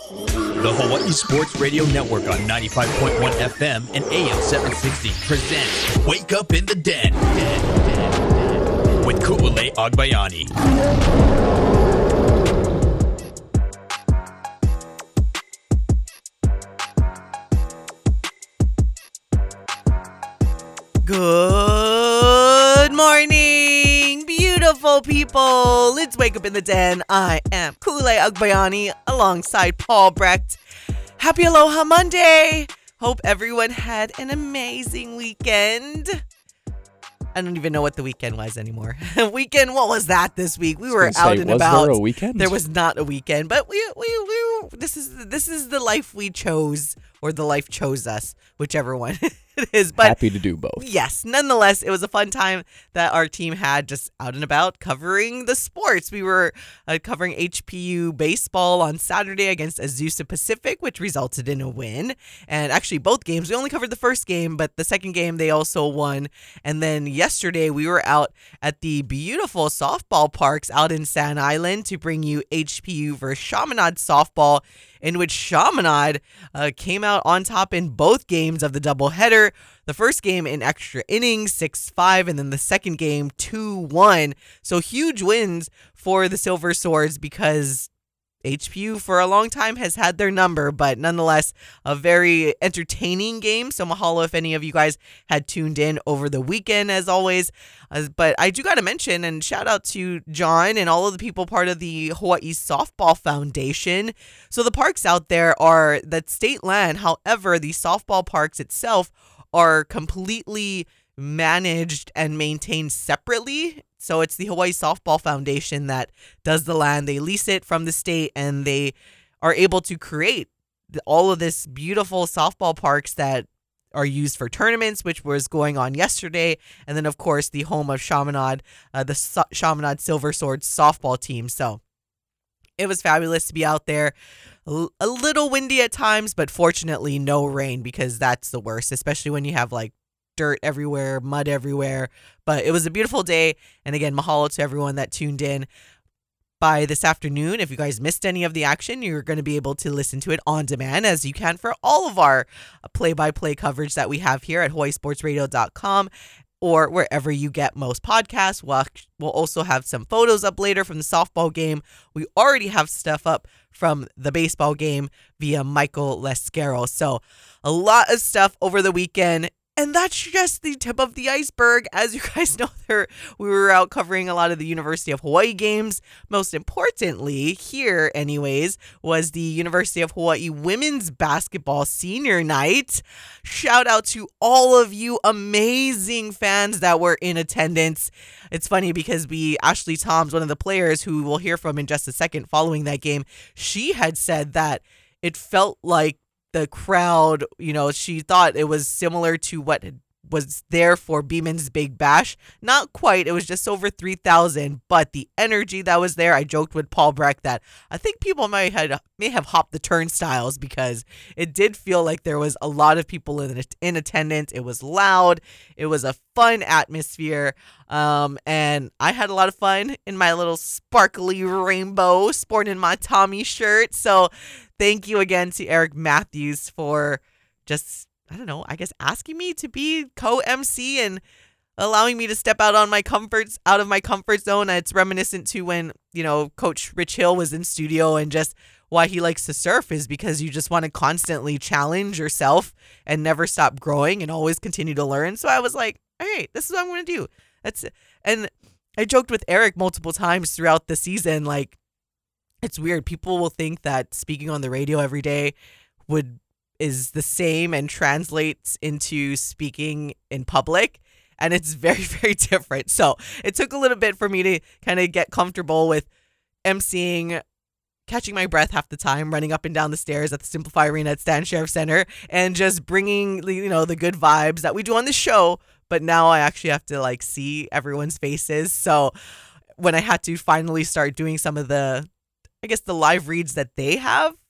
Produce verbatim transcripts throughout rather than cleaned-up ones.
The Hawaii Sports Radio Network on ninety-five point one F M and A M seven sixty presents Wake Up in the Den with Ku'ulei Agbayani. Good morning, beautiful people. Let's wake up in the den. I am Ku'ulei Agbayani alongside Paul Brecht. Happy Aloha Monday. Hope everyone had an amazing weekend. I don't even know what the weekend was anymore. Weekend, what was that this week? We were out say, and was about. there a weekend? There was not a weekend, but we we we this is this is the life we chose, or the life chose us, whichever one it is. But happy to do both. yes, nonetheless, it was a fun time that our team had just out and about covering the sports. We were uh, covering H P U baseball on Saturday against Azusa Pacific, which resulted in a win. And actually, both games, we only covered the first game, but the second game they also won. And then yesterday, we were out at the beautiful softball parks out in Sand Island to bring you H P U versus Chaminade softball, in which Chaminade uh, came out on top in both games of the doubleheader. The first game in extra innings, six five, and then the second game, two one. So huge wins for the Silver Swords because H P U for a long time has had their number, but nonetheless, a very entertaining game. So mahalo if any of you guys had tuned in over the weekend, as always. Uh, but I do got to mention and shout out to John and all of the people part of the Hawaii Softball Foundation. So the parks out there are that state land. However, the softball parks itself are completely managed and maintained separately. So it's the Hawaii Softball Foundation that does the land. They lease it from the state, and they are able to create the, all of this beautiful softball parks that are used for tournaments, which was going on yesterday. And then, of course, the home of Chaminade, uh, the so- Chaminade Silver Swords softball team. So it was fabulous to be out there. A, a little windy at times, but fortunately no rain, because that's the worst, especially when you have like dirt everywhere, mud everywhere. But it was a beautiful day. And again, mahalo to everyone that tuned in. By this afternoon, if you guys missed any of the action, you're going to be able to listen to it on demand, as you can for all of our play-by-play coverage that we have here at hawaii sports radio dot com or wherever you get most podcasts. We'll, we'll also have some photos up later from the softball game. We already have stuff up from the baseball game via Michael Lescaro. So a lot of stuff over the weekend. And that's just the tip of the iceberg. As you guys know, there we were out covering a lot of the University of Hawaii games. Most importantly, here anyways, was the University of Hawaii women's basketball senior night. Shout out to all of you amazing fans that were in attendance. It's funny because we, Ashley Toms, one of the players who we'll hear from in just a second following that game, she had said that it felt like the crowd, you know, she thought it was similar to what was there for Beeman's Big Bash. Not quite. It was just over three thousand, but the energy that was there, I joked with Paul Brecht that I think people might have, may have hopped the turnstiles, because it did feel like there was a lot of people in, in attendance. It was loud. It was a fun atmosphere. Um, and I had a lot of fun in my little sparkly rainbow, sporting my Tommy shirt. So thank you again to Eric Matthews for just, I don't know, I guess asking me to be co-M C and allowing me to step out on my comforts, out of my comfort zone. It's reminiscent to when, you know, Coach Rich Hill was in studio, and just why he likes to surf is because you just want to constantly challenge yourself and never stop growing and always continue to learn. So I was like, all right, this is what I'm going to do. That's it. And I joked with Eric multiple times throughout the season, like, it's weird. People will think that speaking on the radio every day would is the same and translates into speaking in public. And it's very, very different. So it took a little bit for me to kind of get comfortable with emceeing, catching my breath half the time, running up and down the stairs at the Simplify Arena at Stan Sheriff Center, and just bringing, you know, the good vibes that we do on the show. But now I actually have to like see everyone's faces. So when I had to finally start doing some of the, I guess, the live reads that they have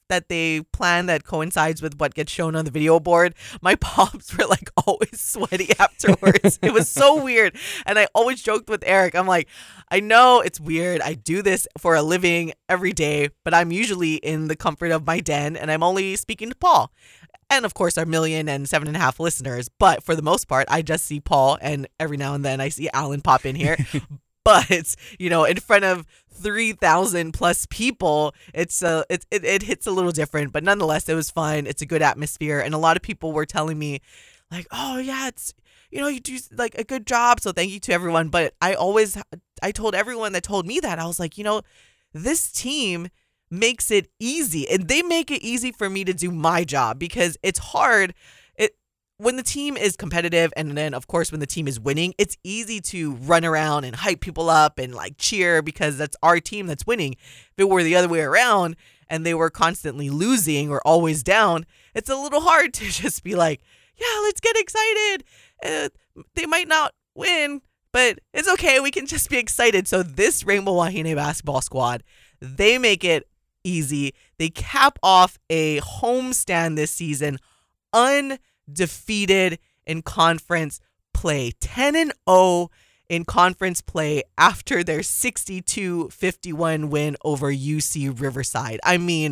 that they plan that coincides with what gets shown on the video board, my palms were like always sweaty afterwards. It was so weird. And I always joked with Eric. I'm like, I know it's weird. I do this for a living every day, but I'm usually in the comfort of my den and I'm only speaking to Paul. And of course, our million and seven and a half listeners. But for the most part, I just see Paul and every now and then I see Alan pop in here. But, you know, in front of three thousand plus people, it's uh, it, it, it hits a little different. But nonetheless, it was fun. It's a good atmosphere. And a lot of people were telling me like, oh, yeah, it's, you know, you do like a good job. So thank you to everyone. But I always I told everyone that told me that, I was like, you know, this team makes it easy. And they make it easy for me to do my job because it's hard. When the team is competitive and then, of course, when the team is winning, it's easy to run around and hype people up and like cheer because that's our team that's winning. If it were the other way around and they were constantly losing or always down, it's a little hard to just be like, yeah, let's get excited. Uh, they might not win, but it's okay. We can just be excited. So this Rainbow Wahine basketball squad, they make it easy. They cap off a homestand this season un. defeated in conference play, ten and oh in conference play after their sixty-two fifty-one win over U C Riverside. I mean,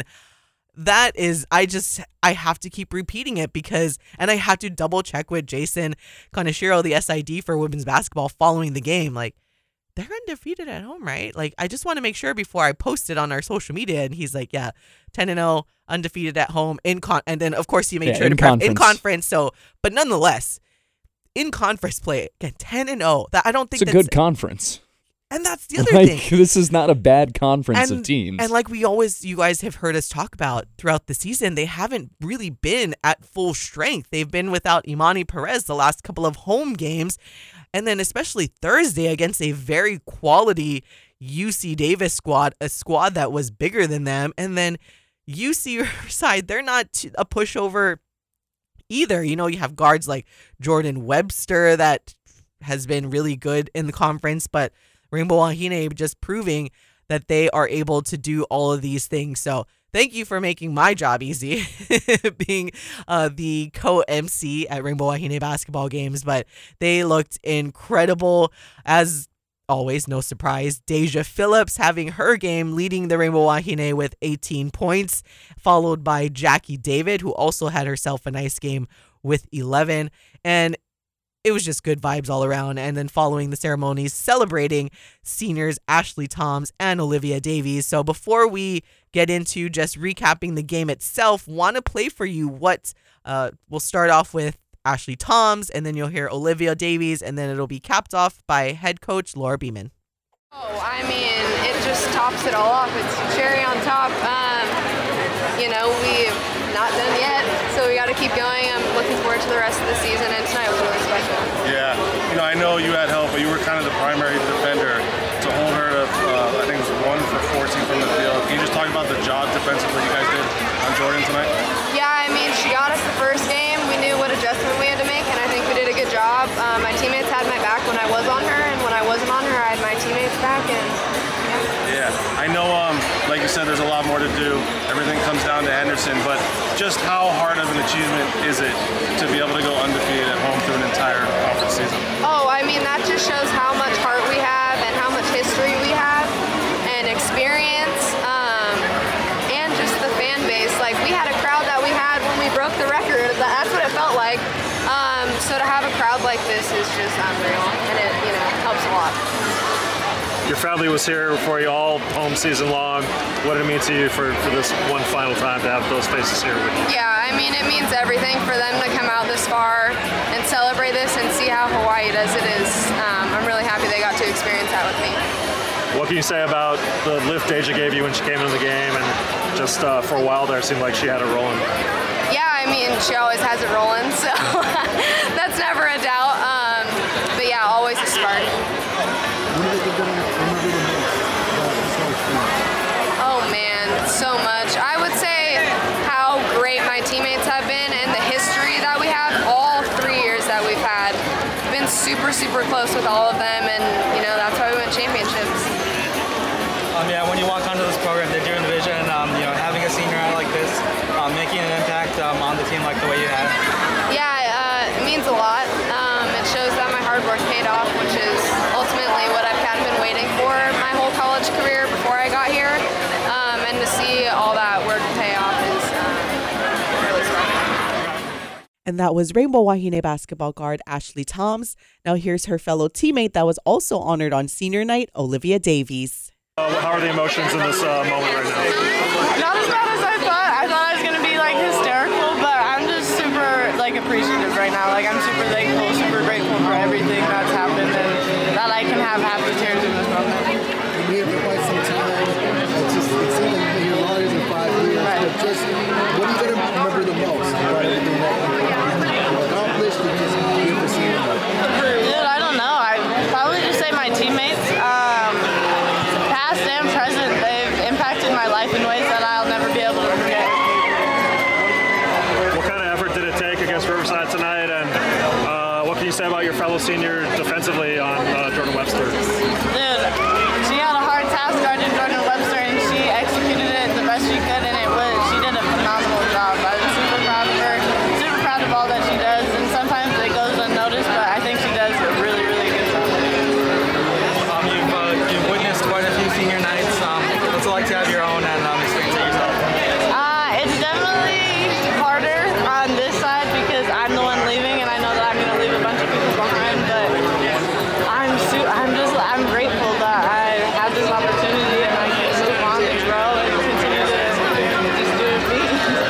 that is, I just, I have to keep repeating it because, and I have to double check with Jason Kaneshiro, the S I D for women's basketball following the game. Like, they're undefeated at home, right? Like, I just want to make sure before I post it on our social media. And he's like, yeah, ten and oh, undefeated at home in con. And then, of course, he made yeah, sure in to prep conference. in conference. So, but nonetheless, in conference play, again, ten and oh. That I don't think it's a that's, good conference. And that's the other like, thing. This is not a bad conference and, of teams. And like we always, you guys have heard us talk about throughout the season, they haven't really been at full strength. They've been without Imani Perez the last couple of home games. And then especially Thursday against a very quality U C Davis squad, a squad that was bigger than them. And then U C Riverside, they're not a pushover either. You know, you have guards like Jordan Webster that has been really good in the conference, but Rainbow Wahine just proving that they are able to do all of these things. So thank you for making my job easy, being uh, the co-M C at Rainbow Wahine basketball games. But they looked incredible. As always, no surprise, Deja Phillips having her game, leading the Rainbow Wahine with eighteen points, followed by Jackie David, who also had herself a nice game with eleven. And it was just good vibes all around. And then following the ceremonies, celebrating seniors Ashley Toms and Olivia Davies. So before we get into just recapping the game itself, want to play for you what uh, we'll start off with Ashley Toms, and then you'll hear Olivia Davies, and then it'll be capped off by head coach Laura Beeman. Oh, I mean, it just tops it all off. It's cherry on top. Um, you know, we've not done yet, so we got to keep going. I'm looking forward to the rest of the season, and tonight was really special. Yeah, you know, I know you had help, but you were kind of the primary defender to hold her to, uh, I think it was one for fourteen from the field. Can you just talk about the job defensively you guys did on Jordan tonight? Yeah, I mean, she got us the first game. We knew what adjustment we had to make, and I think we did a good job. Um, my teammates had my back when I was on her, and when I wasn't on her, I had my teammates back. And yeah, I know, um, like you said, there's a lot more to do. Everything comes down to Henderson, but just how hard of an achievement is it to be able to go undefeated at home through an entire conference season? Oh, I mean, that just shows how much heart we have and how much history we have and experience, um, and just the fan base. Like, we had a crowd that we had when we broke the record. That's what it felt like. Um, so to have a crowd like this is just unreal, and it, you know, helps a lot. Your family was here for you all home season long. What did it mean to you for, for this one final time to have those faces here with you? Yeah, I mean, it means everything for them to come out this far and celebrate this and see how Hawaii does it is. Um, I'm really happy they got to experience that with me. What can you say about the lift Deja gave you when she came into the game, and just uh, for a while there it seemed like she had it rolling? Yeah, I mean, she always has it rolling, so that's never a doubt. Um, but yeah, always a spark. Oh man, so much. I would say how great my teammates have been and the history that we have all three years that we've had. Been super, super close with all of them, and you know, that's why we win championships. Um, yeah, when you walk onto this program, they're doing division, um, you know, having a senior out like this, making an impact um, on the team like the way you have? Yeah, uh, it means a lot. Um, it shows that my hard work paid off, which is ultimately what I've kind of been waiting for my whole college career before I got here. Um, and to see all that work pay off is uh, really special. And that was Rainbow Wahine basketball guard Ashley Toms. Now here's her fellow teammate that was also honored on senior night, Olivia Davies. Uh, how are the emotions in this uh, moment right now? Not as bad as I thought. I thought I was going to be like hysterical, but I'm just super like appreciative right now. Like I'm super thankful, super grateful for everything that's happened and that I can have half the tears in this moment. You've been here for quite some time. It's just it seems like you've been here longer than five years. Right. But just what are you going to remember the most about everything that you accomplished and just here for seeing them? Dude, I don't know. I probably just say my teammates. Um, past and present, they've impacted my life in ways that I'll never be able to forget. What kind of effort did it take against Riverside tonight, and uh, what can you say about your fellow senior defensively on uh, Jordan Webster? Dude, she had a hard task guarding Jordan Webster, and she executed it the best she could, and it was she did a phenomenal job. I was super proud of her, super proud of all that she does, and sometimes it goes unnoticed, but I think she does a really, really good job. Um, you've, uh, you've witnessed quite a few senior nights. Um, what's it like to have your own and um, experience it yourself? Uh, it's definitely harder on this side because I'm the one leaving, and I know that I'm going to leave a bunch of people behind. But I'm su- I'm just I'm grateful that I have this opportunity and I can move on and grow and continue to just do it me.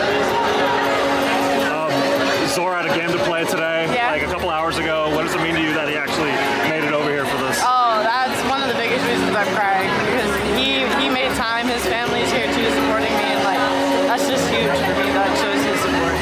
Um, Zora had a game to play today, Yeah. like a couple hours ago. What does it mean to you that he actually made it over here for this? Oh, that's one of the biggest reasons I'm crying because he he made time. His family's here too, supporting me, and like that's just huge for me. That shows his support.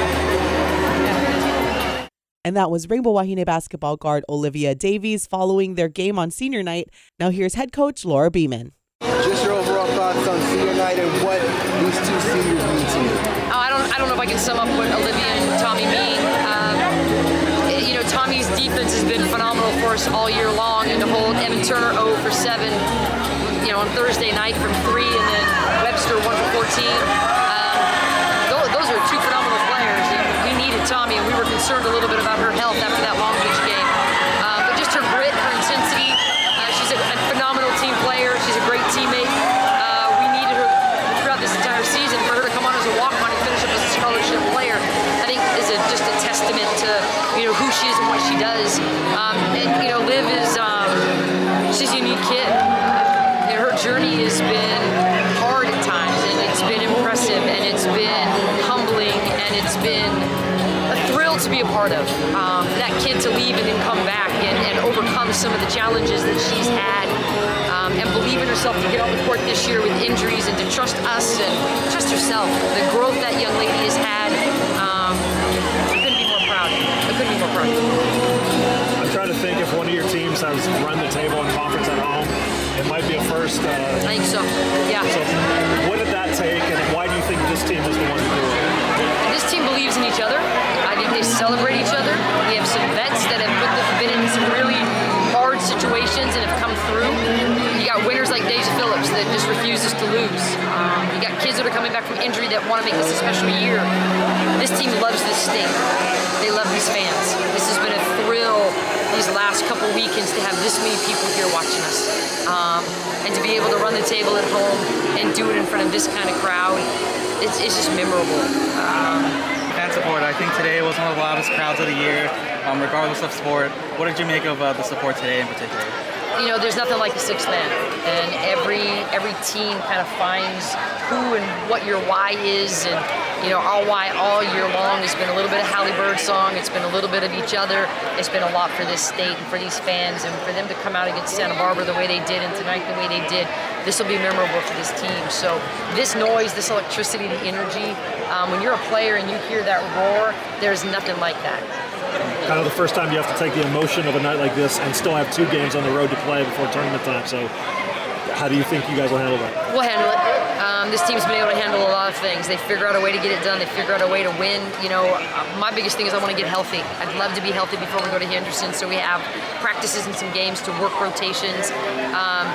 And that was Rainbow Wahine basketball guard Olivia Davies following their game on senior night. Now here's head coach Laura Beeman. Just your overall thoughts on senior night and what these two seniors mean to you. Oh, I don't I don't know if I can sum up what Olivia and Tommy mean. Um, you know, Tommy's defense has been phenomenal for us all year long, and to hold Evan Turner zero for seven, you know, on Thursday night from three, and then Webster one for fourteen. Um, those, those are two phenomenal players, and we needed Tommy, and we were concerned a little bit about her health after that Long Beach game. Uh, but just her grit, her intensity, uh, she's a, a phenomenal team player. She's a great teammate. Uh, we needed her throughout this entire season. For her to come on as a walk-on and finish up as a scholarship player, I think is a, just a testament to, you know, who she is and what she does. Um, and you know, Liv is um, she's a unique kid. And her journey has been hard at times, and it's been impressive, and it's been humbling, and it's been a thrill to be a part of. Um, that kid to leave and then come back and, and overcome some of the challenges that she's had, um, and believe in herself to get on the court this year with injuries, and to trust us and trust herself. The growth that young lady has had, um, I couldn't be more proud. I couldn't be more proud. I'm trying to think if one of your teams has run the table in conference at home. It might be a first. Uh, I think so, yeah. So what did that take, and why do you think this team is the one to do it? This team believes in each other. I think they celebrate each other. We have some vets that have put them, been in some really hard situations and have come through. You got winners like Deja Phillips that just refuses to lose. Um, you got kids that are coming back from injury that want to make this a special year. This team loves this state. They love these fans. This has been a thrill these last couple weekends to have this many people here watching us. Um, and to be able to run the table at home and do it in front of this kind of crowd, it's, it's just memorable. Um, Fan support. I think today was one of the loudest crowds of the year, um, regardless of sport. What did you make of uh, the support today in particular? You know, there's nothing like a sixth man, and every every team kind of finds who and what your why is, and you know, our why all year long has been a little bit of Halle Bird song. It's been a little bit of each other. It's been a lot for this state and for these fans, and for them to come out against Santa Barbara the way they did, and tonight the way they did. This will be memorable for this team. So this noise, this electricity, the energy. Um, when you're a player and you hear that roar, there's nothing like that. Kind of the first time you have to take the emotion of a night like this and still have two games on the road to play before tournament time. So how do you think you guys will handle that? We'll handle it. Um, this team's been able to handle a lot of things. They figure out a way to get it done. They figure out a way to win. You know, my biggest thing is I want to get healthy. I'd love to be healthy before we go to Henderson, so we have practices and some games to work rotations. Um,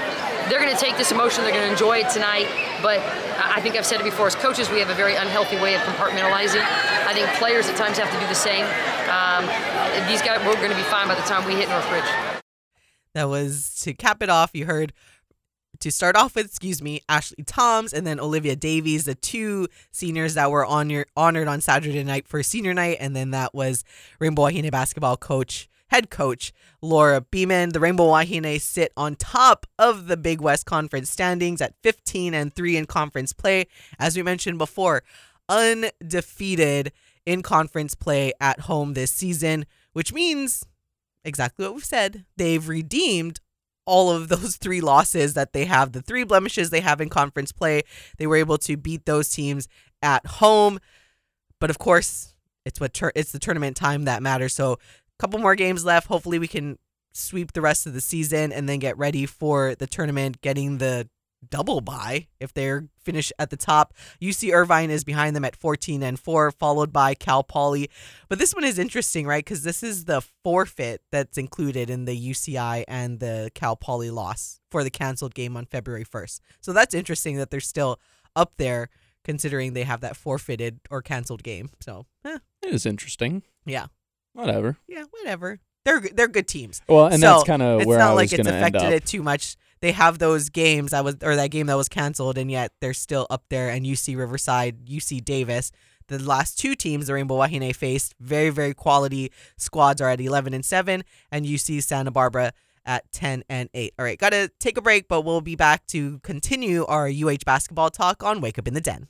they're going to take this emotion, they're going to enjoy it tonight, but I think I've said it before, as coaches, we have a very unhealthy way of compartmentalizing. I think players at times have to do the same. Um, these guys, we're going to be fine by the time we hit Northridge. That was, to cap it off, you heard, to start off with, excuse me, Ashley Toms and then Olivia Davies, the two seniors that were on your, honored on Saturday night for senior night, and then that was Rainbow Wahine basketball coach, head coach Laura Beeman. The Rainbow Wahine sit on top of the Big West Conference standings at fifteen and three in conference play. As we mentioned before, undefeated in conference play at home this season, which means exactly what we've said. They've redeemed all of those three losses that they have, the three blemishes they have in conference play. They were able to beat those teams at home. But of course, it's what tur- it's the tournament time that matters. So couple more games left. Hopefully we can sweep the rest of the season and then get ready for the tournament, getting the double bye if they're finished at the top. U C Irvine is behind them at fourteen and four, followed by Cal Poly. But this one is interesting, right? Because this is the forfeit that's included in the U C I and the Cal Poly loss for the canceled game on February first. So that's interesting that they're still up there considering they have that forfeited or canceled game. So eh. It is interesting. Yeah. Whatever. Yeah, whatever. They're they're good teams. Well, and so that's kind of where I was It's not like going it's to end affected up. it too much. They have those games that was or that game that was canceled, and yet they're still up there. And U C Riverside, U C Davis, the last two teams the Rainbow Wahine faced, very very quality squads, are at eleven and seven, and U C Santa Barbara at ten and eight. All right, gotta take a break, but we'll be back to continue our U H basketball talk on Wake Up in the Den.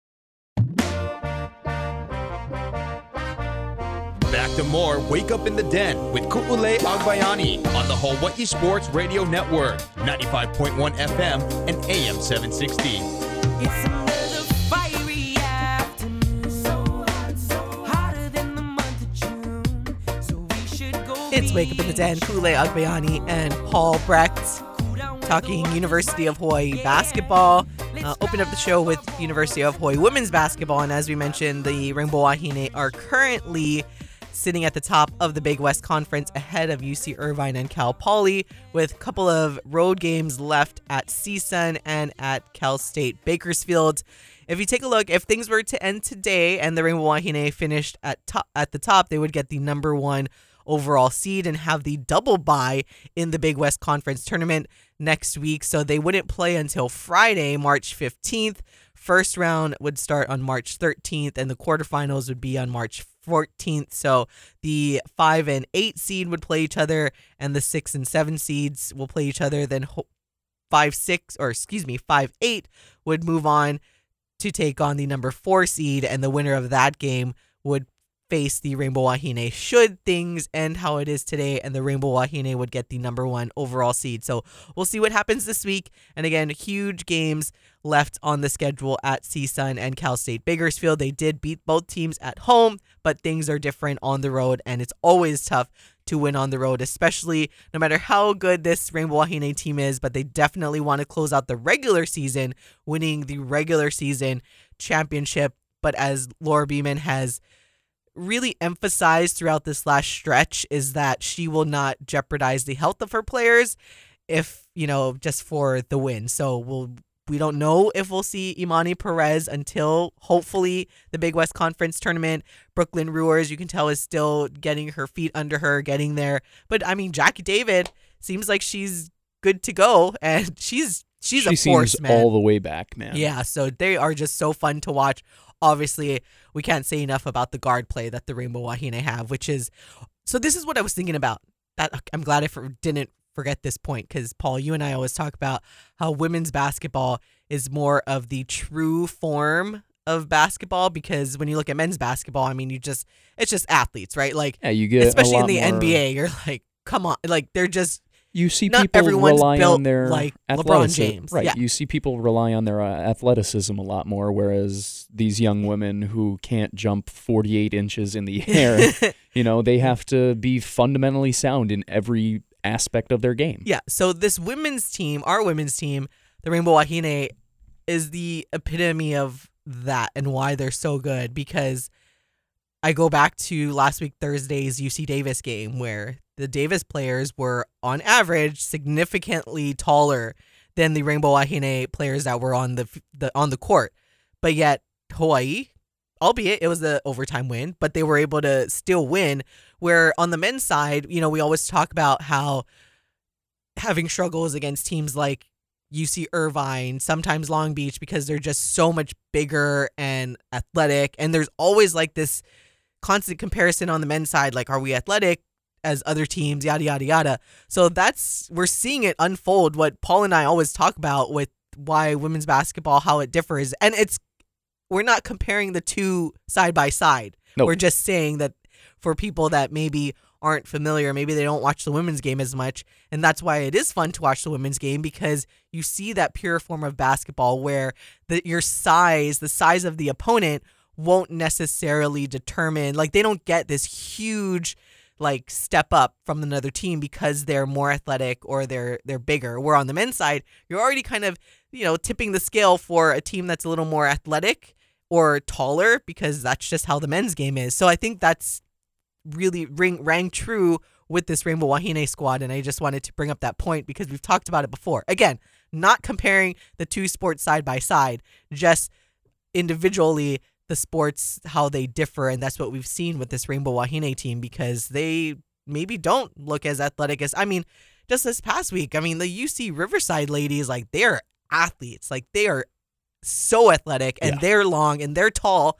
Back to more Wake Up in the Den with Ku'ule Agbayani on the Hawaii Sports Radio Network, ninety-five point one F M and A M seven sixty. It's another fiery afternoon, so hot, so hotter than the month of June. So we should go. It's Wake Up in the Den, Ku'ule Agbayani and Paul Brecht talking University of Hawaii basketball. Uh, open up the show with University of Hawaii women's basketball, and as we mentioned, the Rainbow Wahine are currently sitting at the top of the Big West Conference ahead of U C Irvine and Cal Poly, with a couple of road games left at C S U N and at Cal State Bakersfield. If you take a look, if things were to end today and the Rainbow Wahine finished at top, at the top, they would get the number one overall seed and have the double bye in the Big West Conference tournament next week. So they wouldn't play until Friday, March fifteenth. First round would start on March thirteenth, and the quarterfinals would be on March fourteenth. So the five and eight seed would play each other, and the six and seven seeds will play each other. Then five six or excuse me five eight would move on to take on the number four seed, and the winner of that game would face the Rainbow Wahine should things end how it is today, and the Rainbow Wahine would get the number one overall seed. So we'll see what happens this week. And again, huge games left on the schedule at C S U N and Cal State Bakersfield. They did beat both teams at home, but things are different on the road, and it's always tough to win on the road, especially no matter how good this Rainbow Wahine team is, but they definitely want to close out the regular season winning the regular season championship. But as Laura Beeman has really emphasized throughout this last stretch, is that she will not jeopardize the health of her players if, you know, just for the win. So we'll we don't know if we'll see Imani Perez until hopefully the Big West Conference tournament. Brooklyn Ruers, you can tell, is still getting her feet under her, getting there. But I mean, Jackie David seems like she's good to go, and she's she's she a force, seems man. all the way back, man. Yeah, so they are just so fun to watch. Obviously, we can't say enough about the guard play that the Rainbow Wahine have, which is, so this is what I was thinking about. That I'm glad I for, didn't forget this point, because Paul, you and I always talk about how women's basketball is more of the true form of basketball, because when you look at men's basketball, I mean, you just, it's just athletes, right? Like, yeah, you get especially a in the lot N B A, more- you're like, come on, like they're just, You see not people everyone's rely built on their like LeBron athleticism. James. Right. Yeah. You see people rely on their uh, athleticism a lot more, whereas these young women who can't jump forty-eight inches in the air, you know, they have to be fundamentally sound in every aspect of their game. Yeah, so this women's team, our women's team, the Rainbow Wahine, is the epitome of that and why they're so good, because I go back to last week Thursday's U C Davis game where the Davis players were on average significantly taller than the Rainbow Wahine players that were on the, the on the court. But yet Hawaii, albeit it was the overtime win, but they were able to still win. Where on the men's side, you know, we always talk about how having struggles against teams like U C Irvine, sometimes Long Beach, because they're just so much bigger and athletic. And there's always like this constant comparison on the men's side, like, are we athletic as other teams, yada, yada, yada. So that's, we're seeing it unfold, what Paul and I always talk about with why women's basketball, how it differs. And it's, we're not comparing the two side by side. Nope. We're just saying that for people that maybe aren't familiar, maybe they don't watch the women's game as much. And that's why it is fun to watch the women's game, because you see that pure form of basketball where the, your size, the size of the opponent won't necessarily determine, like they don't get this huge like step up from another team because they're more athletic or they're they're bigger. Where on the men's side, you're already kind of, you know, tipping the scale for a team that's a little more athletic or taller, because that's just how the men's game is. So I think that's really ring rang true with this Rainbow Wahine squad, and I just wanted to bring up that point because we've talked about it before. Again, not comparing the two sports side by side, just individually the sports, how they differ, and that's what we've seen with this Rainbow Wahine team, because they maybe don't look as athletic as, I mean, just this past week, I mean, the U C Riverside ladies, like, they're athletes, like, they are so athletic, and yeah. they're long, and they're tall,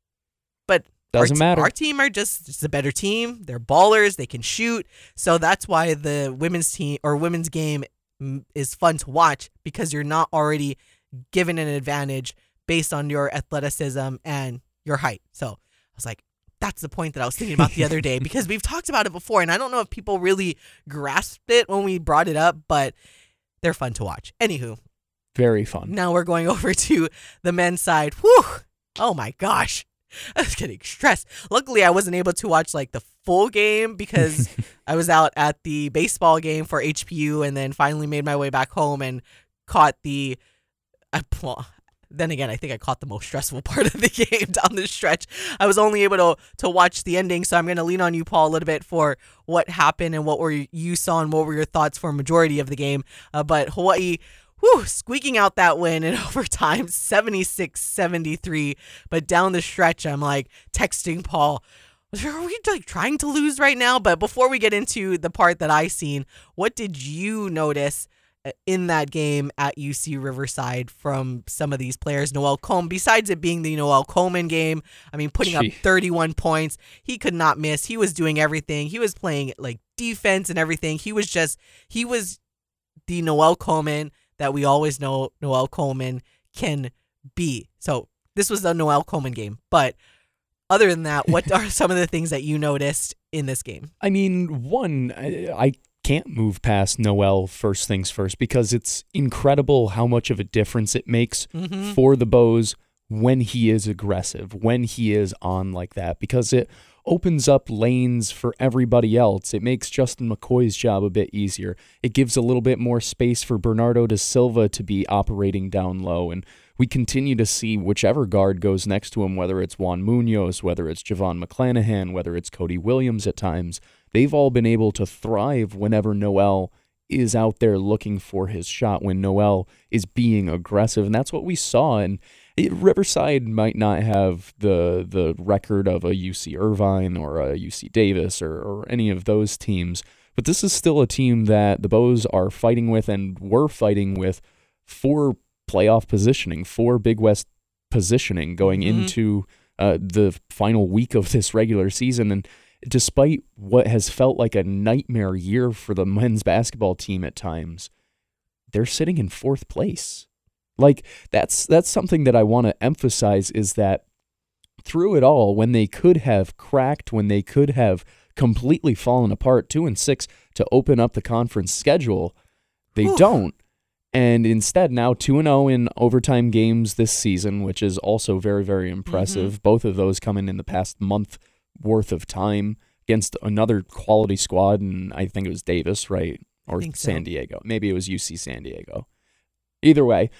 but doesn't our, matter. Our team are just, just a better team. They're ballers. They can shoot. So that's why the women's team or women's game is fun to watch, because you're not already given an advantage based on your athleticism and your height. So I was like, that's the point that I was thinking about the other day, because we've talked about it before, and I don't know if people really grasped it when we brought it up, but they're fun to watch. Anywho. Very fun. Now we're going over to the men's side. Whew. Oh my gosh. I was getting stressed. Luckily, I wasn't able to watch like the full game because I was out at the baseball game for H P U, and then finally made my way back home and caught the, I, well, then again, I think I caught the most stressful part of the game down the stretch. I was only able to to watch the ending, so I'm going to lean on you, Paul, a little bit for what happened and what were you saw and what were your thoughts for a majority of the game. Uh, but Hawaii, whew, squeaking out that win in overtime, seventy-six seventy-three. But down the stretch, I'm like texting Paul, are we like trying to lose right now? But before we get into the part that I seen, what did you notice in that game at U C Riverside from some of these players? Noel Coleman, besides it being the Noel Coleman game, I mean, putting Gee. up thirty-one points, he could not miss. He was doing everything. He was playing like defense and everything. He was just, he was the Noel Coleman that we always know Noel Coleman can be. So this was the Noel Coleman game. But other than that, what are some of the things that you noticed in this game? I mean, one, I, I can't move past Noel first things first, because it's incredible how much of a difference it makes mm-hmm. for the Bows when he is aggressive, when he is on like that, because it opens up lanes for everybody else. It makes Justin McCoy's job a bit easier. It gives a little bit more space for Bernardo da Silva to be operating down low, and we continue to see whichever guard goes next to him, whether it's Juan Munoz, whether it's Javon McClanahan, whether it's Cody Williams at times, they've all been able to thrive whenever Noel is out there looking for his shot, when Noel is being aggressive, and that's what we saw. And it, Riverside might not have the the record of a U C Irvine or a U C Davis or, or any of those teams, but this is still a team that the Bows are fighting with and were fighting with for playoff positioning, for Big West positioning going mm-hmm. into uh, the final week of this regular season. And despite what has felt like a nightmare year for the men's basketball team at times, they're sitting in fourth place. Like, that's that's something that I want to emphasize, is that through it all, when they could have cracked, when they could have completely fallen apart, two and six to open up the conference schedule, they Ooh. don't. And instead, now two and oh in overtime games this season, which is also very, very impressive. Mm-hmm. Both of those coming in the past month worth of time against another quality squad, and I think it was Davis, right? Or San so. Diego. Maybe it was U C San Diego. Either way,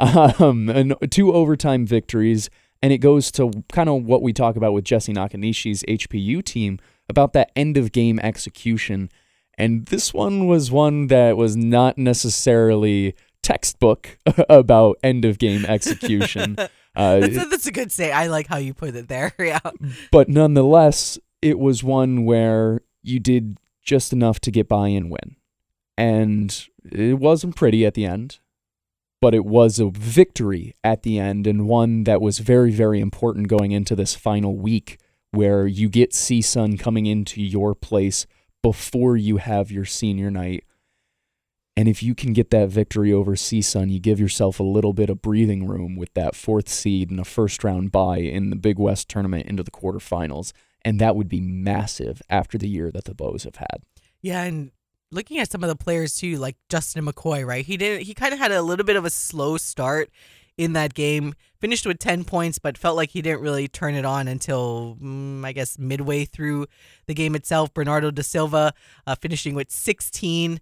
um, and two overtime victories, and it goes to kind of what we talk about with Jesse Nakanishi's H P U team about that end-of-game execution. And this one was one that was not necessarily textbook about end of game execution. Uh, that's, a, that's a good say. I like how you put it there. Yeah. But nonetheless, it was one where you did just enough to get by and win. And it wasn't pretty at the end, but it was a victory at the end, and one that was very, very important going into this final week, where you get C S U N coming into your place before you have your senior night. And if you can get that victory over C S U N, you give yourself a little bit of breathing room with that fourth seed and a first round bye in the Big West tournament into the quarterfinals. And that would be massive after the year that the Bows have had. Yeah, and looking at some of the players too, like Justin McCoy, right? He didn't. He kind of had a little bit of a slow start in that game. Finished with ten points, but felt like he didn't really turn it on until mm, I guess midway through the game itself. Bernardo da Silva uh, finishing with sixteen.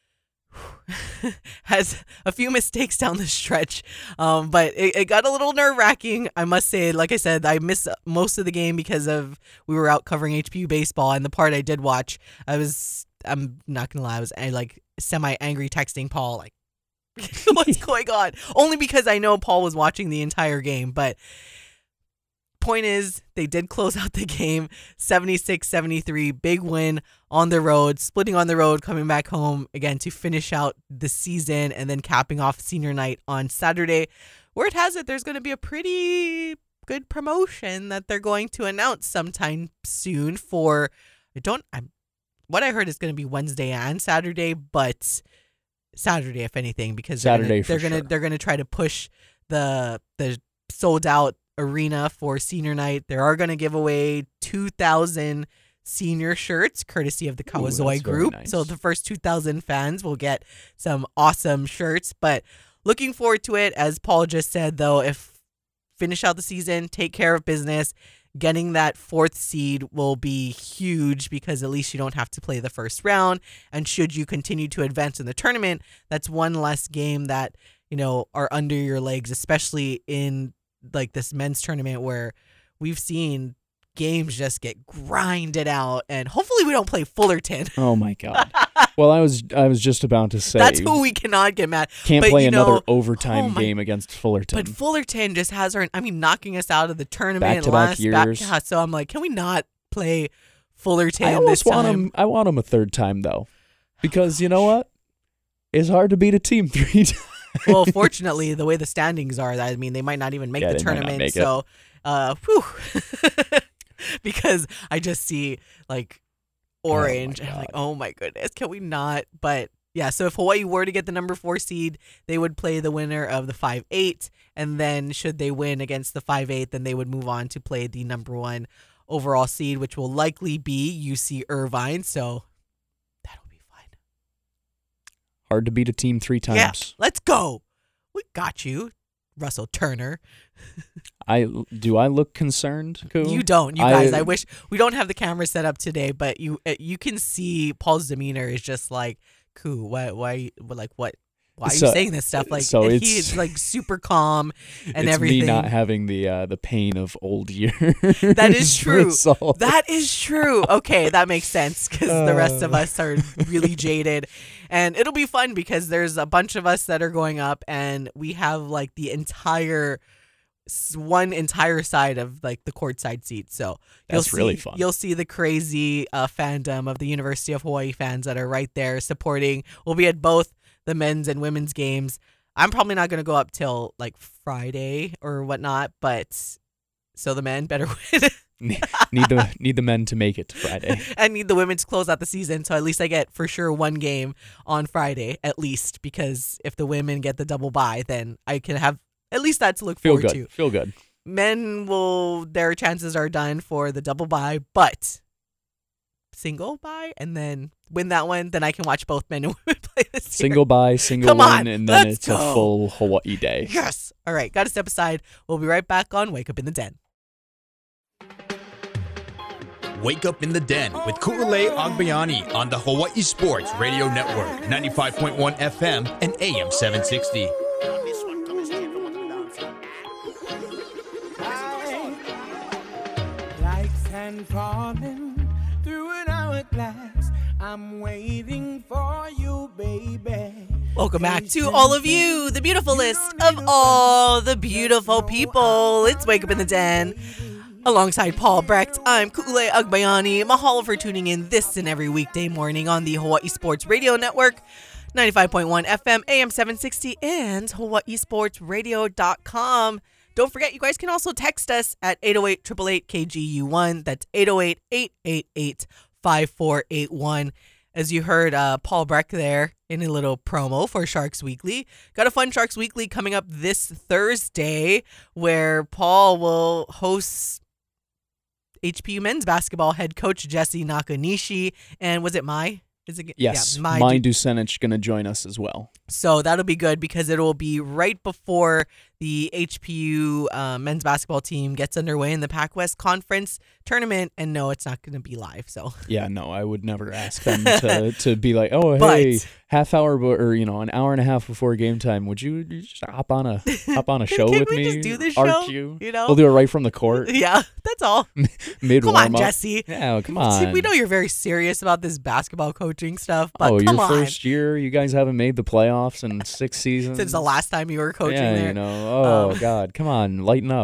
Has a few mistakes down the stretch, um, but it, it got a little nerve-wracking, I must say. Like I said, I missed most of the game because of we were out covering H P U baseball, and the part I did watch, I was, I'm not gonna lie, I was I, like semi-angry texting Paul, like, what's going on? Only because I know Paul was watching the entire game, but point is, they did close out the game seventy-six seventy-three, big win on the road, splitting on the road, coming back home again to finish out the season, and then capping off senior night on Saturday. Word has it there's going to be a pretty good promotion that they're going to announce sometime soon for, I don't, I'm, what I heard is going to be Wednesday and Saturday, but Saturday if anything, because Saturday they're for going to sure. they're going to try to push the the sold out arena for senior night. They are going to give away two thousand senior shirts courtesy of the Ooh, Kawazoe that's very group. nice. So the first two thousand fans will get some awesome shirts, but looking forward to it. As Paul just said, though, if finish out the season, take care of business, getting that fourth seed will be huge because at least you don't have to play the first round. And should you continue to advance in the tournament, that's one less game that, you know, are under your legs, especially in like this men's tournament where we've seen games just get grinded out, and hopefully we don't play Fullerton. Oh my God. Well, I was I was just about to say That's who we cannot get mad. can't But, play you another know, overtime oh my- game against Fullerton. But Fullerton just has our, I mean, knocking us out of the tournament Back-to-back last years. yeah, so I'm like, can we not play Fullerton I this almost time? want him. I want him a third time though, because you know what? It's hard to beat a team three times. Well, fortunately, the way the standings are, I mean, they might not even make Yeah, the they might not tournament. make it. So, uh, whew. Because I just see like orange, and I'm like, oh my goodness, can we not? But yeah, so if Hawaii were to get the number four seed, they would play the winner of the five eight, and then should they win against the five eight, then they would move on to play the number one overall seed, which will likely be U C Irvine. So Hard to beat a team three times. yeah, let's go. We got you, Russell Turner. I do. I look concerned. Koo? You don't, you guys. I, wish we don't have the camera set up today, but you uh, you can see Paul's demeanor is just like, "Cool, why, why, like what? Why are So- you saying this stuff?" Like, so and it's- he is like super calm and it's everything. me not having the uh, the pain of old years. That is true. result. That is true. Okay, that makes sense because the rest of Uh. us are really jaded. And it'll be fun because there's a bunch of us that are going up, and we have like the entire s- one entire side of like the courtside seats. So you'll That's see, really fun. You'll see the crazy uh, fandom of the University of Hawaii fans that are right there supporting. We'll be at both the men's and women's games. I'm probably not going to go up till like Friday or whatnot, but so the men better win. need the need the men to make it to Friday. I need the women to close out the season, so at least I get for sure one game on Friday, at least, because if the women get the double bye, then I can have at least that to look Feel forward good. to. Feel good. Men will, their chances are done for the double bye, but single bye and then win that one, then I can watch both men and women play this year. Single bye, single Come win, on, and then let's it's go. a full Hawaii day. Yes. All right, got to step aside. We'll be right back on Wake Up in the Den. Wake Up in the Den with Ku'ulei Agbayani on the Hawaii Sports Radio Network, ninety-five point one F M and A M seven sixty. Like sand falling through an hourglass, I'm waiting for you, baby. Welcome back to all of you, the beautiful list of all the beautiful people. It's Wake Up in the Den. Alongside Paul Brecht, I'm Ku'ule Agbayani. Mahalo for tuning in this and every weekday morning on the Hawaii Sports Radio Network, ninety-five point one F M, A M seven sixty, and hawaii sports radio dot com. Don't forget, you guys can also text us at eight oh eight, eight eight eight, K G U one. That's eight oh eight, eight eight eight, five four eight one. As you heard uh, Paul Brecht there in a little promo for Sharks Weekly. Got a fun Sharks Weekly coming up this Thursday where Paul will host H P U men's basketball head coach Jesse Nakanishi. And was it Mai? Is it? Yes, yeah, Mai Mai Du- Dusenich going to join us as well. So that'll be good because it will be right before the H P U uh, men's basketball team gets underway in the Pac West Conference tournament. And no, it's not going to be live. So yeah, no, I would never ask them to, to be like, oh, But- hey, half hour bo- or you know, an hour and a half before game time. Would you, you just hop on a hop on a show Can with we me? just do this R show? Q? You know? We'll do it right from the court. yeah, that's all. Mid Come warm on, up. Jesse. Yeah, come See, on. we know you're very serious about this basketball coaching stuff, but oh, come your on. first year, you guys haven't made the playoffs in six seasons. Since the last time you were coaching yeah, there. you know. Oh Um, God, come on, lighten up.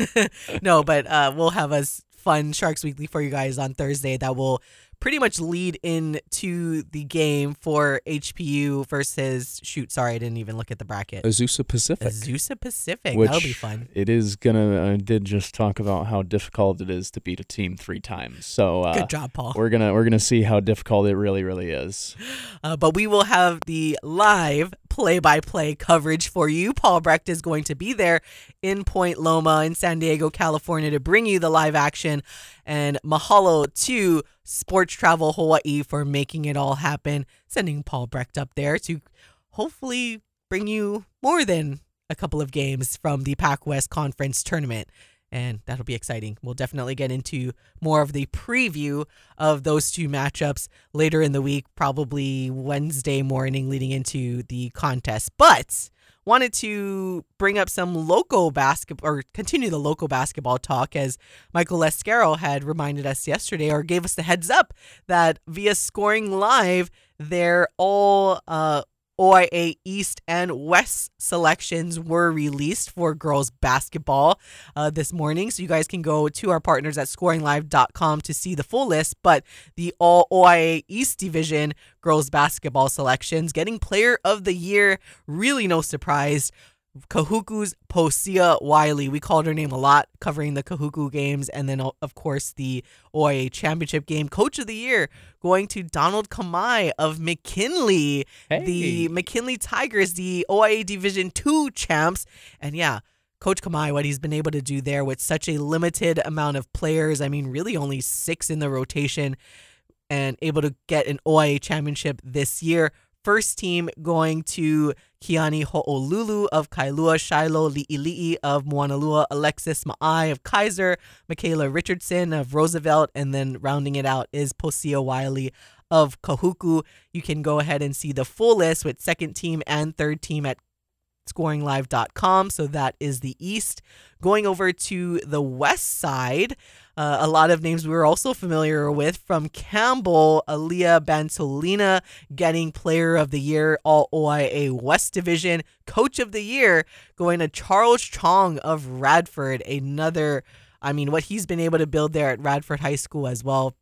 no, but uh, we'll have a s- fun Sharks Weekly for you guys on Thursday that will pretty much lead into the game for H P U versus, shoot, sorry, I didn't even look at the bracket. Azusa Pacific. Azusa Pacific. Which That'll be fun. It is gonna. I did just talk about how difficult it is to beat a team three times. So uh, Good job, Paul. We're gonna we're gonna see how difficult it really really is. Uh, but we will have the live play-by-play coverage for you. Paul Brecht is going to be there in Point Loma in San Diego, California to bring you the live action. And mahalo to Sports Travel Hawaii for making it all happen, sending Paul Brecht up there to hopefully bring you more than a couple of games from the Pac West Conference tournament. And that'll be exciting. We'll definitely get into more of the preview of those two matchups later in the week, probably Wednesday morning leading into the contest. But wanted to bring up some local basketball or continue the local basketball talk as Michael Lescaro had reminded us yesterday or gave us the heads up that via Scoring Live, they're all uh, O I A East and West selections were released for girls basketball uh, this morning. So you guys can go to our partners at scoring live dot com to see the full list. But the all O I A East Division girls basketball selections getting player of the year, really no surprise. Kahuku's Posia Wiley. We called her name a lot covering the Kahuku games. And then, of course, the O I A championship game. Coach of the year going to Donald Kamai of McKinley. Hey. The McKinley Tigers, the O I A Division two champs. And yeah, Coach Kamai, what he's been able to do there with such a limited amount of players. I mean, really only six in the rotation and able to get an O I A championship this year. First team going to Kiani Ho'olulu of Kailua, Shiloh Li'ili'i of Moanalua, Alexis Ma'ai of Kaiser, Michaela Richardson of Roosevelt, and then rounding it out is Posia Wiley of Kahuku. You can go ahead and see the full list with second team and third team at scoring live dot com. So that is the East. Going over to the West side, uh, a lot of names we were also familiar with from Campbell, Aaliyah Bantolina getting player of the year, all O I A West Division. Coach of the year going to Charles Chong of Radford. Another, I mean, what he's been able to build there at Radford High School as well.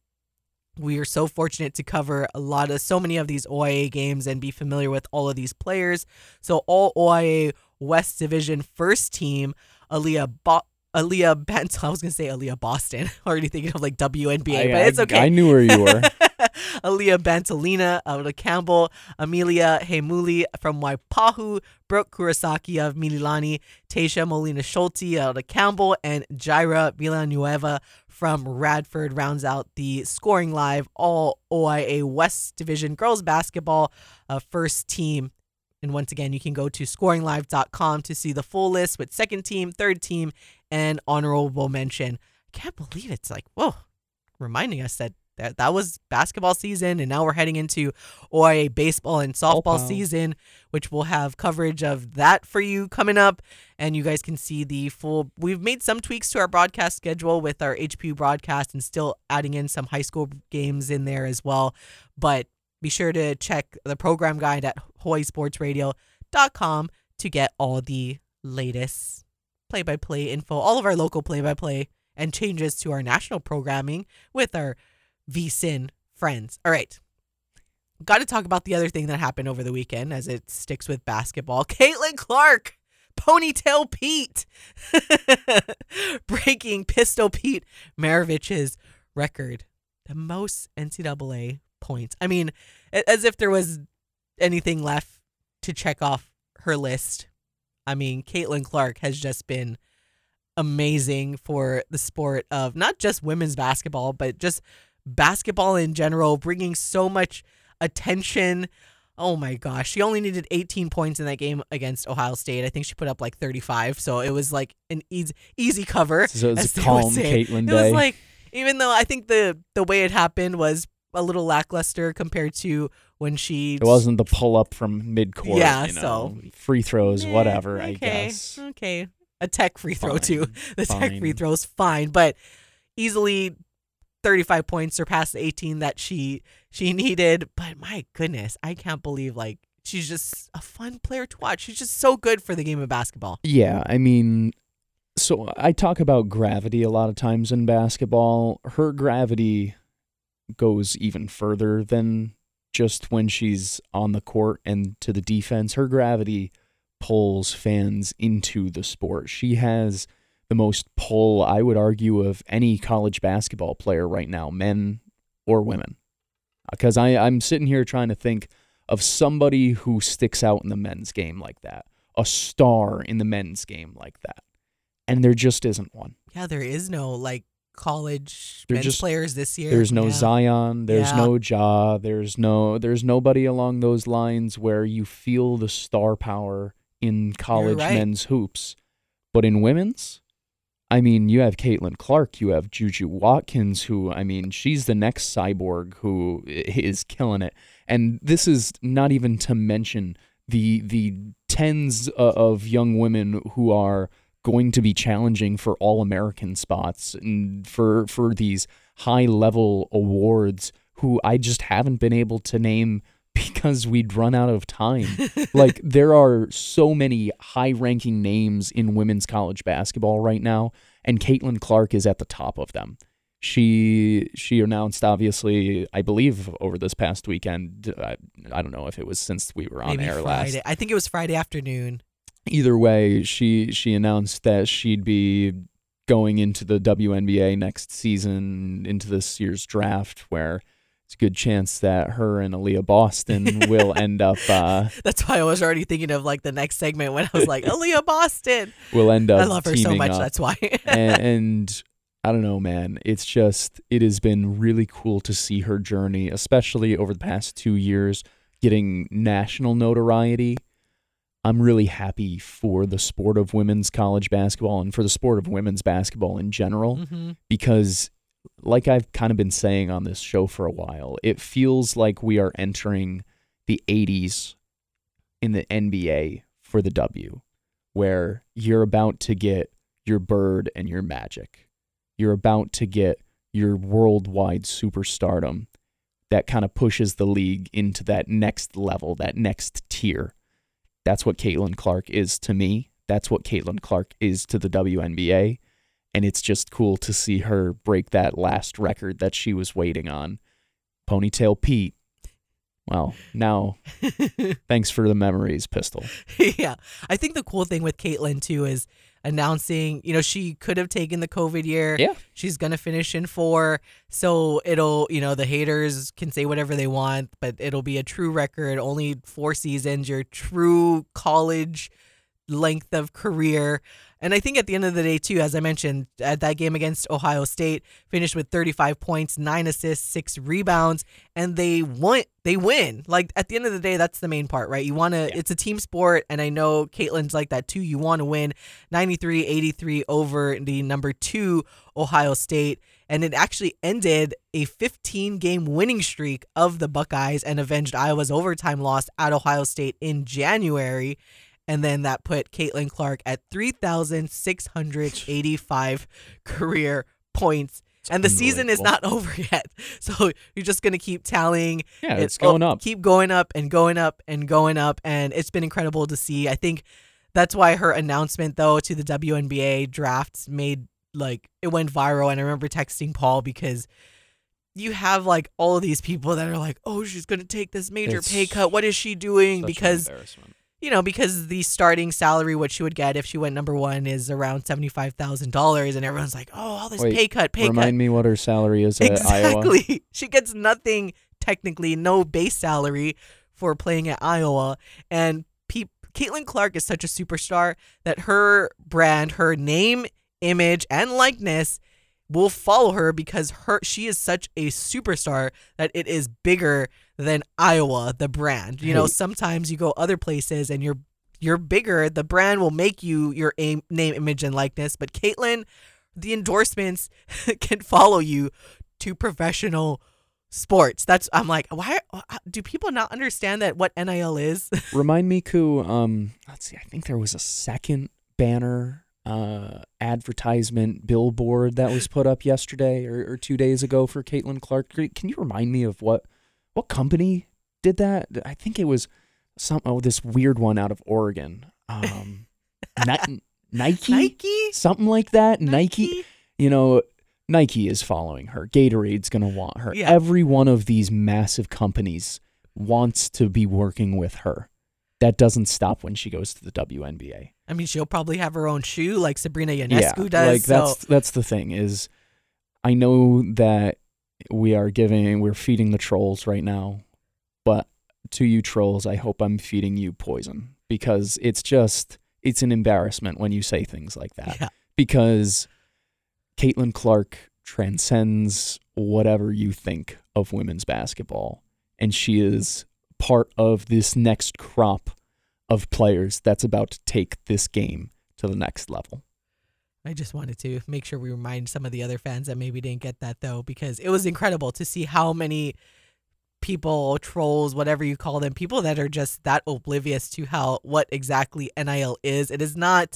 We are so fortunate to cover a lot of so many of these O I A games and be familiar with all of these players. So all O I A West Division first team, Aaliyah Bo- Aaliyah Bent. I was gonna say Aaliyah Boston. Already thinking of like W N B A, I, but it's I- okay. I knew where you were. Aaliyah Bantolina out of Campbell, Amelia Heimuli from Waipahu, Brooke Kurosaki of Mililani, Tasha Molina Schulte out of Campbell, and Jaira Villanueva from Radford rounds out the Scoring Live all O I A West Division girls basketball uh, first team. And once again, you can go to scoring live dot com to see the full list with second team, third team, and honorable mention. I can't believe it's like, whoa, reminding us that that, that was basketball season, and now we're heading into O I A baseball and softball wow. season, which we'll have coverage of that for you coming up. And you guys can see the full, we've made some tweaks to our broadcast schedule with our H P U broadcast and still adding in some high school games in there as well. But be sure to check the program guide at hawaii sports radio dot com to get all the latest play-by-play info, all of our local play-by-play and changes to our national programming with our V S I N friends. All right. Got to talk about the other thing that happened over the weekend as it sticks with basketball. Caitlin Clark, Ponytail Pete, breaking Pistol Pete Maravich's record, the most N C double A points. I mean, as if there was anything left to check off her list. I mean, Caitlin Clark has just been amazing for the sport of not just women's basketball, but just basketball in general, bringing so much attention. Oh my gosh. She only needed eighteen points in that game against Ohio State. I think she put up like thirty-five. So it was like an easy, easy cover. So it was a calm Caitlin day. It was like, even though I think the, the way it happened was a little lackluster compared to when she... It wasn't the pull up from mid-court. Yeah, you know, so... Free throws, Eh, whatever, okay, I guess. Okay. A tech free throw, Fine, too. The tech fine. free throw's fine, but easily thirty-five points, surpassed the eighteen that she she needed. But my goodness, I can't believe, like, she's just a fun player to watch. She's just so good for the game of basketball. Yeah, I mean, so I talk about gravity a lot of times in basketball. Her gravity goes even further than just when she's on the court and to the defense. Her gravity pulls fans into the sport. She has the most pull, I would argue, of any college basketball player right now, men or women. Because I I'm sitting here trying to think of somebody who sticks out in the men's game like that, a star in the men's game like that. And there just isn't one. Yeah, there is no, like, college There men's just- players this year. There's no Yeah. Zion, there's Yeah. no Ja, there's no there's nobody along those lines where you feel the star power in college right. men's hoops. But in women's, I mean, you have Caitlin Clark, you have Juju Watkins, who, I mean, she's the next cyborg who i- is killing it. And this is not even to mention the the tens o- of young women who are going to be challenging for All-American spots and for for these high-level awards who I just haven't been able to name because we'd run out of time. Like, there are so many high-ranking names in women's college basketball right now, and Caitlin Clark is at the top of them. She she announced, obviously, I believe over this past weekend, I, I don't know if it was since we were on Maybe air Friday. last. I think it was Friday afternoon. Either way, she she announced that she'd be going into the W N B A next season, into this year's draft, where it's a good chance that her and Aaliyah Boston will end up uh, That's why I was already thinking of, like, the next segment when I was like, Aaliyah Boston. will end up I love her so teaming much. up. That's why. and, and I don't know, man. It's just, it has been really cool to see her journey, especially over the past two years, getting national notoriety. I'm really happy for the sport of women's college basketball and for the sport of women's basketball in general, Mhm. because like I've kind of been saying on this show for a while, it feels like we are entering the eighties in the N B A for the W, where you're about to get your Bird and your Magic. You're about to get your worldwide superstardom that kind of pushes the league into that next level, that next tier. That's what Caitlin Clark is to me. That's what Caitlin Clark is to the W N B A. And it's just cool to see her break that last record that she was waiting on. Ponytail Pete. Well, now, thanks for the memories, Pistol. Yeah. I think the cool thing with Caitlin, too, is announcing, you know, she could have taken the COVID year. Yeah. She's going to finish in four. So it'll, you know, the haters can say whatever they want, but it'll be a true record. Only four seasons, your true college length of career. And I think at the end of the day, too, as I mentioned, at that game against Ohio State, finished with thirty-five points, nine assists, six rebounds, and they won. They win. Like, at the end of the day, that's the main part, right? You want to, yeah. It's a team sport, and I know Caitlin's like that, too. You want to win ninety-three eighty-three over the number two Ohio State, and it actually ended a fifteen-game winning streak of the Buckeyes and avenged Iowa's overtime loss at Ohio State in January. And then that put Caitlin Clark at three thousand six hundred eighty-five career points. And the season is not over yet. So you're just going to keep tallying. Yeah, it's going up. Keep going up and going up and going up. And it's been incredible to see. I think that's why her announcement, though, to the W N B A draft made, like, it went viral. And I remember texting Paul because you have, like, all of these people that are like, oh, she's going to take this major It's pay cut. What is she doing? Such Because, an embarrassment. you know, because the starting salary, what she would get if she went number one is around seventy-five thousand dollars. And everyone's like, oh, all this Wait, pay cut, pay remind cut. me what her salary is at Iowa. Exactly. She gets nothing, technically, no base salary for playing at Iowa. And pe- Caitlin Clark is such a superstar that her brand, her name, image, and likeness will follow her because her she is such a superstar that it is bigger than Iowa, the brand. You know, Hey. sometimes you go other places and you're you're bigger. The brand will make you your aim, name, image, and likeness. But Caitlin, the endorsements can follow you to professional sports. That's I'm like, why do people not understand that what N I L is? Remind me, Koo, um, let's see, I think there was a second banner uh, advertisement billboard that was put up yesterday or, or two days ago for Caitlin Clark. Can you remind me of what what company did that? I think it was some oh this weird one out of Oregon. Um, Ni- Nike? Nike? Something like that. Nike? Nike? You know, Nike is following her. Gatorade's going to want her. Yeah. Every one of these massive companies wants to be working with her. That doesn't stop when she goes to the W N B A. I mean, she'll probably have her own shoe like Sabrina Ionescu yeah, does. like so. that's that's the thing is, I know that we are giving we're feeding the trolls right now, but to you trolls, I hope I'm feeding you poison because it's just it's an embarrassment when you say things like that Yeah. because Caitlin Clark transcends whatever you think of women's basketball, and she is part of this next crop of players that's about to take this game to the next level. I just wanted to make sure we remind some of the other fans that maybe didn't get that, though, because it was incredible to see how many people, trolls, whatever you call them, people that are just that oblivious to how what exactly N I L is. It is not,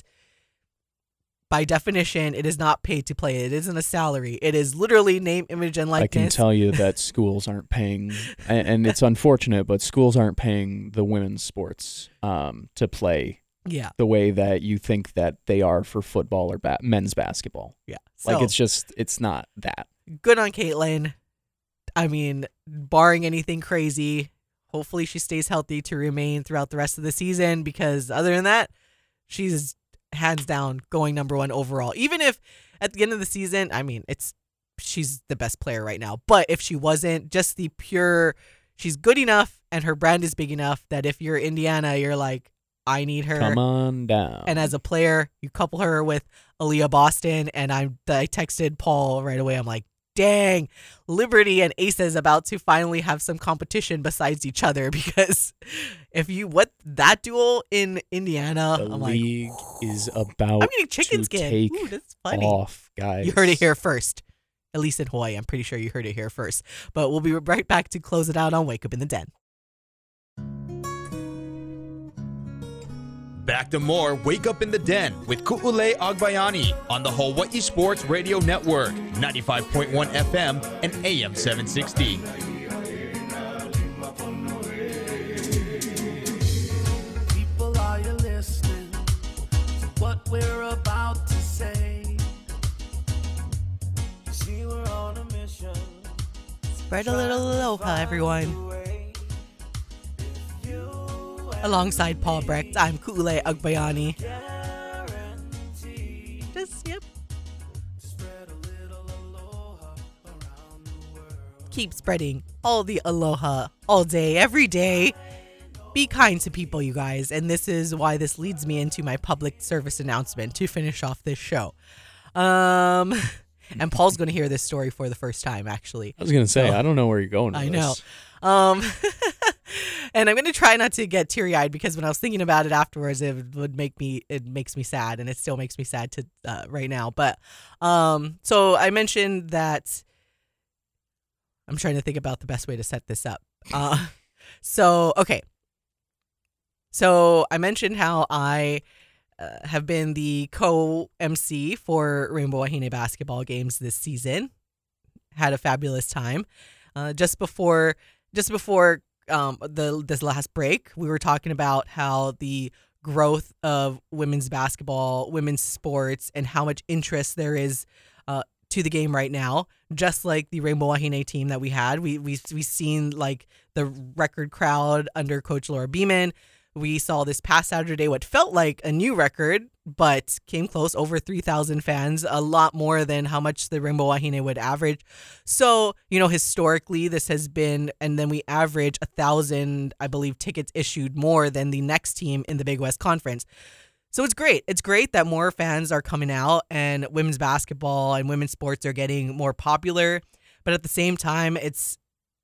by definition, it is not paid to play. It isn't a salary. It is literally name, image, and I likeness. can tell you that schools aren't paying, and, and it's unfortunate, but schools aren't paying the women's sports um, to play Yeah. the way that you think that they are for football or ba- men's basketball. Yeah. Like So- it's just, it's not that. Good on Caitlin. I mean, barring anything crazy, hopefully she stays healthy to remain throughout the rest of the season because other than that, she's hands down going number one overall. Even if at the end of the season, I mean, it's she's the best player right now. But if she wasn't, just the pure, she's good enough and her brand is big enough that if you're Indiana, you're like, I need her. Come on down. And as a player, you couple her with Aaliyah Boston, and I I texted Paul right away. I'm like, dang, Liberty and Aces is about to finally have some competition besides each other because if you what that duel in Indiana, the I'm like, league is about I'm getting chicken to skin. take Ooh, that's funny. off, guys. You heard it here first. At least in Hawaii, I'm pretty sure you heard it here first. But we'll be right back to close it out on Wake Up in the Den. Back to more Wake Up in the Den with Ku'ule Agbayani on the Hawaii Sports Radio Network, ninety-five point one F M and A M seven sixty. People, are you listening to what we're about to say? See, we're on a mission. Spread a little aloha, everyone. Alongside Paul Brecht, I'm Ku'ule Agbayani. Just, yep. Keep spreading all the aloha all day, every day. Be kind to people, you guys. And this is why this leads me into my public service announcement to finish off this show. Um, and Paul's going to hear this story for the first time, actually. I was going to say, So- I don't know where you're going with I this. know. Um, and I'm going to try not to get teary-eyed because when I was thinking about it afterwards, it would make me, it makes me sad, and it still makes me sad to uh, right now. But um, so I mentioned that I'm trying to think about the best way to set this up. Uh, so, okay. So I mentioned how I uh, have been the co-M C for Rainbow Wahine basketball games this season. had a fabulous time. Uh, just before, just before um, the this last break, we were talking about how the growth of women's basketball, women's sports, and how much interest there is uh, to the game right now. Just like the Rainbow Wahine team that we had, we we we seen like the record crowd under Coach Laura Beeman. We saw this past Saturday what felt like a new record, but came close, over three thousand fans, a lot more than how much the Rainbow Wahine would average. So, you know, historically, this has been, and then we average one thousand, I believe, tickets issued more than the next team in the Big West Conference. So it's great. It's great that more fans are coming out and women's basketball and women's sports are getting more popular. But at the same time, it's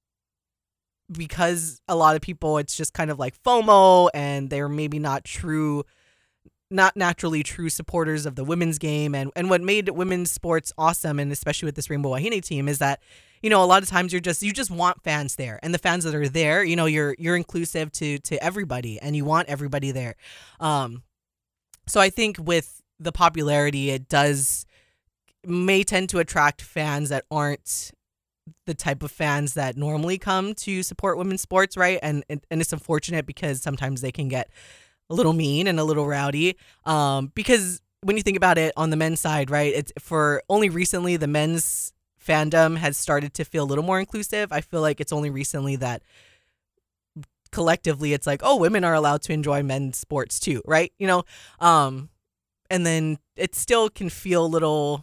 because a lot of people, it's just kind of like FOMO, and they're maybe not true, not naturally true supporters of the women's game. And, and what made women's sports awesome, and especially with this Rainbow Wahine team, is that, you know, a lot of times you're just, you just want fans there, and the fans that are there, you know, you're, you're inclusive to, to everybody, and you want everybody there. Um, so I think with the popularity, it does, may tend to attract fans that aren't the type of fans that normally come to support women's sports, right? And, and and it's unfortunate because sometimes they can get a little mean and a little rowdy. Um, because when you think about it on the men's side, right, it's for only recently the men's fandom has started to feel a little more inclusive. I feel like it's only recently that collectively it's like, oh, women are allowed to enjoy men's sports too, right? You know, um, and then it still can feel a little,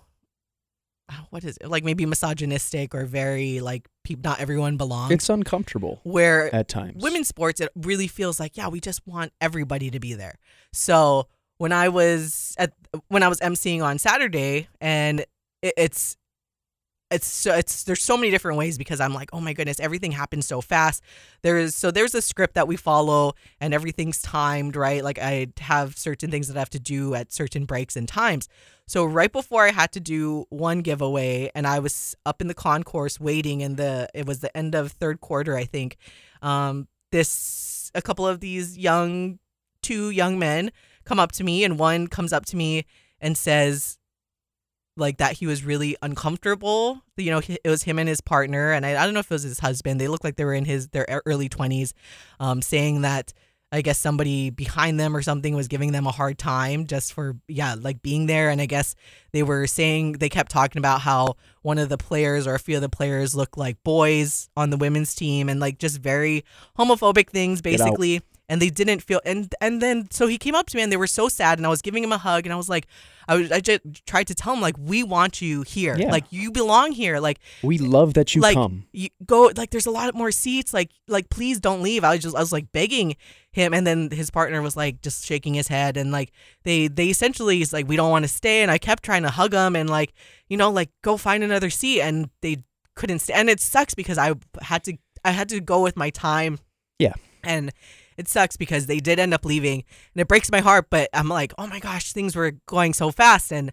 what is it, like maybe misogynistic or very like pe- not everyone belongs. It's uncomfortable where at times. Women's sports, it really feels like, yeah, we just want everybody to be there. So when I was at when I was emceeing on Saturday, and it, it's it's so it's there's so many different ways, because I'm like, oh my goodness, everything happens so fast. There is so there's a script that we follow, and everything's timed, right? Like I have certain things that I have to do at certain breaks and times. So right before I had to do one giveaway, and I was up in the concourse waiting, and the it was the end of third quarter, I think. Um, this a couple of these young, two young men come up to me, and one comes up to me and says, like, that he was really uncomfortable. You know, it was him and his partner, and I, I don't know if it was his husband. They looked like they were in his their early twenties, um, saying that I guess somebody behind them or something was giving them a hard time just for, yeah, like being there. And I guess they were saying, they kept talking about how one of the players or a few of the players look like boys on the women's team, and like just very homophobic things, basically. And they didn't feel, and and then so he came up to me, and they were so sad, and I was giving him a hug, and I was like, I was I just tried to tell him, like, we want you here, Yeah. like you belong here, like We love that you like, come. You go, like there's a lot more seats, like like please don't leave. I was just I was like begging him, and then his partner was like just shaking his head, and like they they essentially is like, we don't want to stay, and I kept trying to hug him and like, you know, like go find another seat, and they couldn't stay, and it sucks because I had to I had to go with my time. Yeah. And it sucks because they did end up leaving, and it breaks my heart, but I'm like, oh my gosh, things were going so fast. And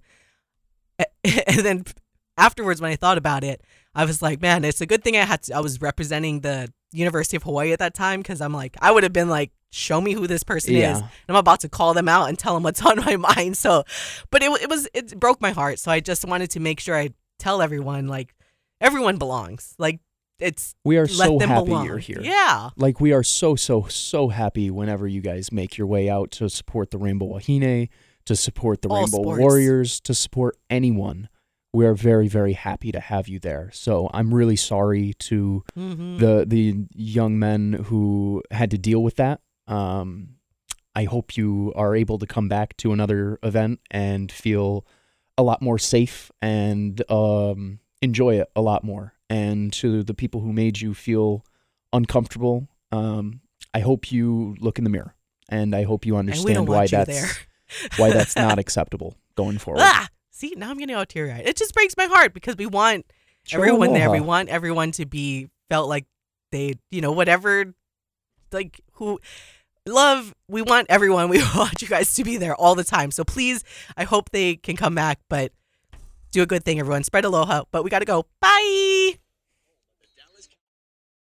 and then afterwards, when I thought about it, I was like, man, it's a good thing I had to, I was representing the University of Hawaii at that time, because I'm like, I would have been like, show me who this person Yeah. is. And I'm about to call them out and tell them what's on my mind. So, but it, it was, it broke my heart. So I just wanted to make sure I tell everyone, like, everyone belongs. Like, it's We are let so them happy belong. you're here. Yeah. Like, we are so, so, so happy whenever you guys make your way out to support the Rainbow Wahine, to support the All Rainbow sports. Warriors, to support anyone. We are very, very happy to have you there. So I'm really sorry to Mhm. the the young men who had to deal with that. Um, I hope you are able to come back to another event and feel a lot more safe and um, enjoy it a lot more. And to the people who made you feel uncomfortable, um, I hope you look in the mirror, and I hope you And we understand don't why want you that's there. why that's not acceptable going forward. Ah! See, now I'm getting all teary-eyed. It just breaks my heart because we want Sure. everyone there. We want everyone to be felt like they, you know, whatever, like who love. We want everyone. We want you guys to be there all the time. So please, I hope they can come back, but do a good thing, everyone. Spread aloha. But we got to go. Bye.